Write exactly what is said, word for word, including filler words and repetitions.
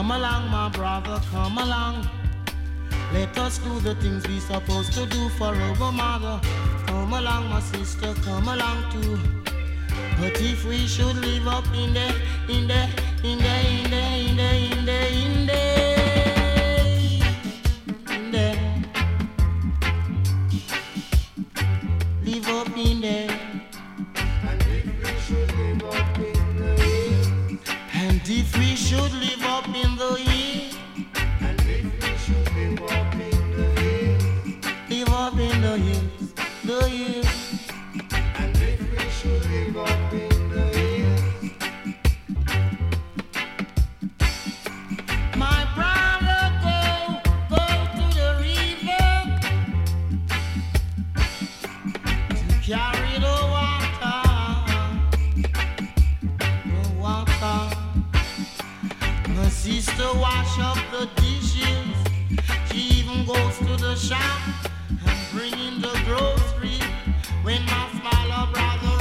Come along, my brother, come along. Let us do the things we supposed to do for our mother. Come along, my sister, come along too. But if we should live up in the, in the, in the, in the, in the, in the, in the, in the, live up in the, and if we should live up in the hill, and if we should live up in the hill, and if we should live up in the hill, live up in the hills, the hills. Live up in the hills. My brother, go, go to the river to carry the water, the water. My sister wash up the dishes. She even goes to the shop and bring in the grocery. When my smaller brother